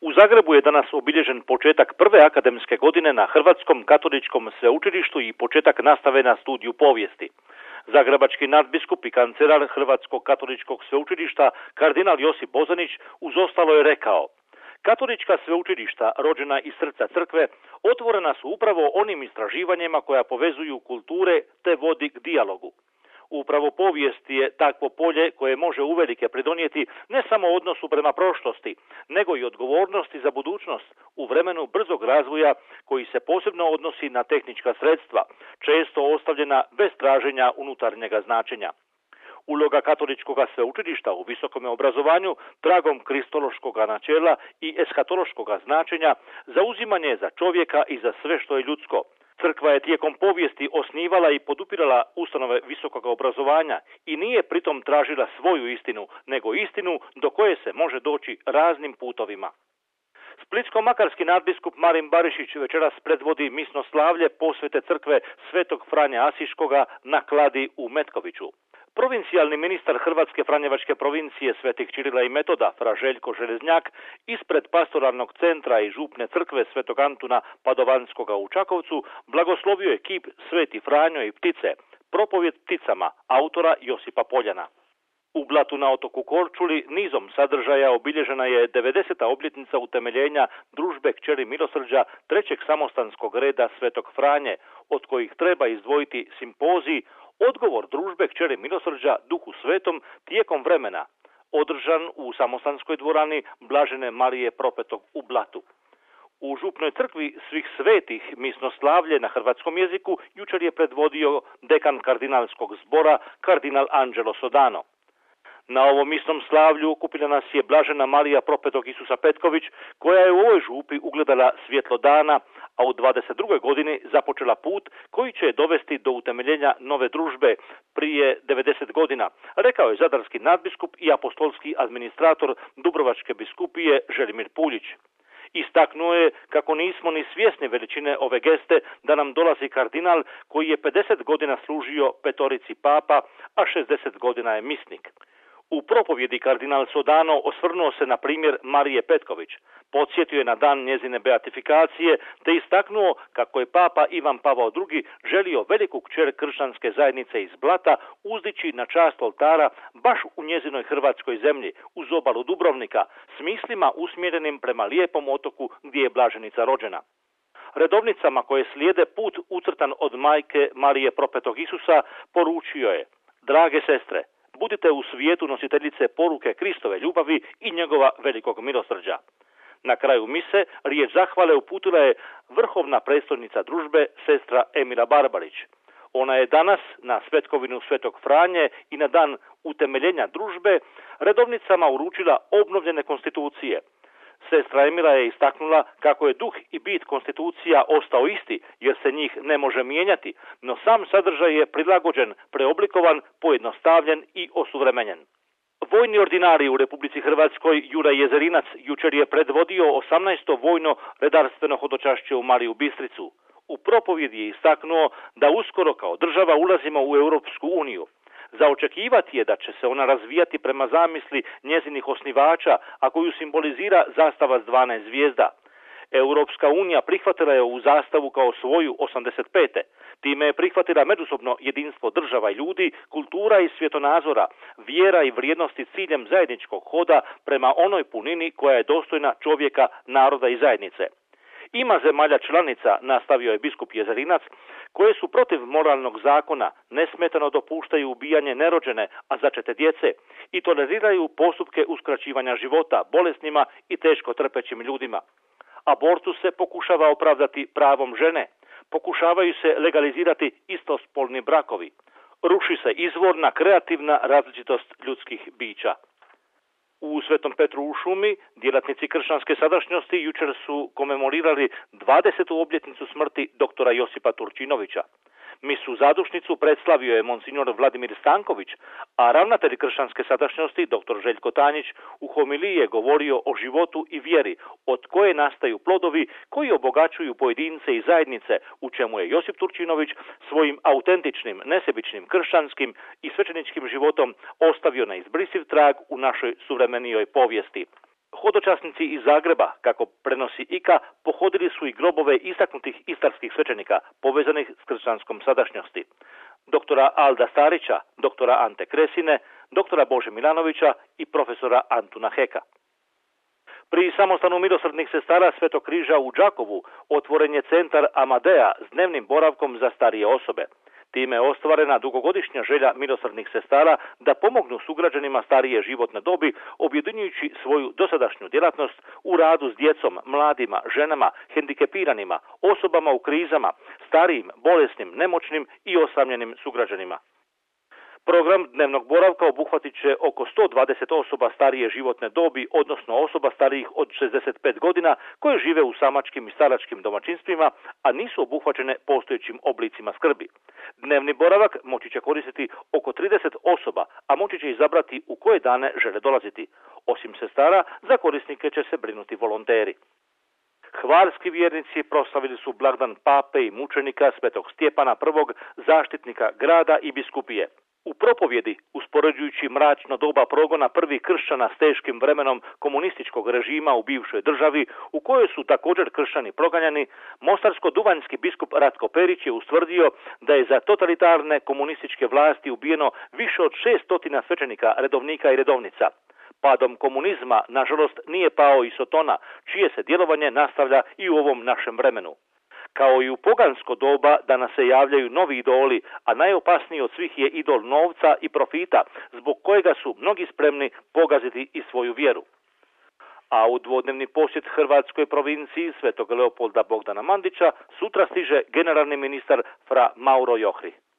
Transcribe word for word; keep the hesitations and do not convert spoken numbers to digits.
U Zagrebu je danas obilježen početak prve akademske godine na Hrvatskom katoličkom sveučilištu i početak nastave na studiju povijesti. Zagrebački nadbiskup i kancelar Hrvatskog katoličkog sveučilišta kardinal Josip Bozanić uz ostalo je rekao: katolička sveučilišta rođena iz srca crkve otvorena su upravo onim istraživanjima koja povezuju kulture te vodi k dijalogu. Upravo povijest je takvo polje koje može uvelike pridonijeti ne samo odnosu prema prošlosti, nego i odgovornosti za budućnost u vremenu brzog razvoja koji se posebno odnosi na tehnička sredstva, često ostavljena bez traženja unutarnjega značenja. Uloga katoličkog sveučilišta u visokom obrazovanju, tragom kristološkog načela i eskatološkog značenja, zauzimanje za čovjeka i za sve što je ljudsko. Crkva je tijekom povijesti osnivala i podupirala ustanove visokog obrazovanja i nije pritom tražila svoju istinu, nego istinu do koje se može doći raznim putovima. Splitsko-makarski nadbiskup Marin Barišić večeras predvodi misno slavlje posvete crkve Svetog Franje Asiškoga na Kladi u Metkoviću. Provincijalni ministar Hrvatske Franjevačke provincije Svetih Čirila i Metoda, fra Željko Železnjak, ispred pastoralnog centra i župne crkve Svetog Antuna Padovanskoga u Čakovcu, blagoslovio je kip Sveti Franjo i ptice, propovjed pticama, autora Josipa Poljana. U Blatu na otoku Korčuli nizom sadržaja obilježena je devedeseta obljetnica utemeljenja družbe Kćeri milosrđa trećeg samostanskog reda Svetog Franje, od kojih treba izdvojiti simpozij Odgovor družbe Kćeri milosrđa Duhu Svetom tijekom vremena, održan u samostanskoj dvorani Blažene Marije Propetog u Blatu. U župnoj crkvi svih svetih misno slavlje na hrvatskom jeziku jučer je predvodio dekan kardinalskog zbora kardinal Anđelo Sodano. Na ovom misnom slavlju okupila nas je Blažena Marija Propetog Isusa Petković, koja je u ovoj župi ugledala svjetlo dana, a u dvadeset drugoj godini započela put koji će je dovesti do utemeljenja nove družbe prije devedeset godina, rekao je zadarski nadbiskup i apostolski administrator Dubrovačke biskupije Želimir Puljić. Istaknuo je kako nismo ni svjesni veličine ove geste da nam dolazi kardinal koji je pedeset godina služio petorici papa, a šezdeset godina je misnik. U propovjedi kardinal Sodano osvrnuo se na primjer Marije Petković, podsjetio je na dan njezine beatifikacije te istaknuo kako je papa Ivan Pavao drugi želio veliku kćer kršćanske zajednice iz Blata uzdići na čast oltara baš u njezinoj hrvatskoj zemlji, uz obalu Dubrovnika, s mislima usmjerenim prema lijepom otoku gdje je blaženica rođena. Redovnicama koje slijede put ucrtan od majke Marije Propetog Isusa poručio je: drage sestre, budite u svijetu nositeljice poruke Kristove ljubavi i njegova velikog milosrđa. Na kraju mise riječ zahvale uputila je vrhovna predstojnica družbe sestra Emila Barbarić. Ona je danas na svetkovinu Svetog Franje i na dan utemeljenja družbe redovnicama uručila obnovljene konstitucije. Sestra Emila je istaknula kako je duh i bit konstitucija ostao isti jer se njih ne može mijenjati, no sam sadržaj je prilagođen, preoblikovan, pojednostavljen i osuvremenjen. Vojni ordinarij u Republici Hrvatskoj Juraj Jezerinac jučer je predvodio osamnaesto vojno redarstveno hodočašće u Mariju Bistricu. U propovjedi je istaknuo da uskoro kao država ulazimo u Europsku uniju. Za očekivati je da će se ona razvijati prema zamisli njezinih osnivača, a koju simbolizira zastava s dvanaest zvijezda. Europska unija prihvatila je ovu zastavu kao svoju osamdeset pete. Time je prihvatila međusobno jedinstvo država i ljudi, kultura i svjetonazora, vjera i vrijednosti ciljem zajedničkog hoda prema onoj punini koja je dostojna čovjeka, naroda i zajednice. Ima zemalja članica, nastavio je biskup Jezerinac, koje su protiv moralnog zakona, nesmetano dopuštaju ubijanje nerođene, a začete djece i toleriraju postupke uskraćivanja života bolesnima i teško trpećim ljudima. Abortus se pokušava opravdati pravom žene, pokušavaju se legalizirati istospolni brakovi, ruši se izvorna kreativna različitost ljudskih bića. U Svetom Petru u Šumi djelatnici kršćanske sadašnjosti jučer su komemorirali dvadesetu obljetnicu smrti doktora Josipa Turčinovića. Misu zadušnicu predstavio je monsignor Vladimir Stanković, a ravnatelj kršćanske sadašnjosti doktor Željko Tanjić u homiliji je govorio o životu i vjeri, od koje nastaju plodovi koji obogaćuju pojedince i zajednice, u čemu je Josip Turčinović svojim autentičnim, nesebičnim kršćanskim i svećeničkim životom ostavio neizbrisiv trag u našoj suvremenijoj povijesti. Hodočasnici iz Zagreba, kako prenosi I K A, pohodili su i grobove istaknutih istarskih svećenika povezanih s kršćanskom sadašnjosti. Doktora Alda Starića, doktora Ante Kresine, doktora Bože Milanovića i profesora Antuna Heka. Pri samostanu milosrdnih sestara Svetog križa u Đakovu otvoren je centar Amadea s dnevnim boravkom za starije osobe. Time je ostvarena dugogodišnja želja milosrdnih sestara da pomognu sugrađanima starije životne dobi, objedinjujući svoju dosadašnju djelatnost u radu s djecom, mladima, ženama, hendikepiranima, osobama u krizama, starijim, bolesnim, nemoćnim i osamljenim sugrađanima. Program dnevnog boravka obuhvatit će oko sto dvadeset osoba starije životne dobi, odnosno osoba starijih od šezdeset pet godina koje žive u samačkim i staračkim domaćinstvima, a nisu obuhvaćene postojećim oblicima skrbi. Dnevni boravak moći će koristiti oko trideset osoba, a moći će izabrati u koje dane žele dolaziti. Osim sestara, za korisnike će se brinuti volonteri. Hvarski vjernici proslavili su blagdan pape i mučenika Svetog Stjepana prvog, zaštitnika grada i biskupije. U propovjedi, uspoređujući mračno doba progona prvih kršćana s teškim vremenom komunističkog režima u bivšoj državi, u kojoj su također kršćani proganjani, mostarsko-duvanjski biskup Ratko Perić je ustvrdio da je za totalitarne komunističke vlasti ubijeno više od šest stotina svećenika, redovnika i redovnica. Padom komunizma, nažalost, nije pao i Sotona, čije se djelovanje nastavlja i u ovom našem vremenu. Kao i u pogansko doba danas se javljaju novi idoli, a najopasniji od svih je idol novca i profita, zbog kojega su mnogi spremni pogaziti i svoju vjeru. A u dvodnevni posjet Hrvatskoj provinciji Svetog Leopolda Bogdana Mandića sutra stiže generalni ministar fra Mauro Johri.